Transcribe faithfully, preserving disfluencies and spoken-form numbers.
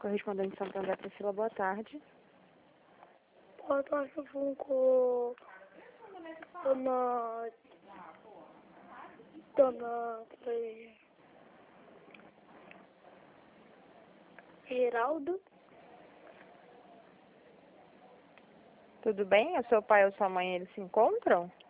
correspondente de Santo André, Priscila, boa tarde. Boa tarde, eu vou com Dona... Dona... Peraí. Geraldo. Tudo bem? O seu pai ou sua mãe, eles se encontram?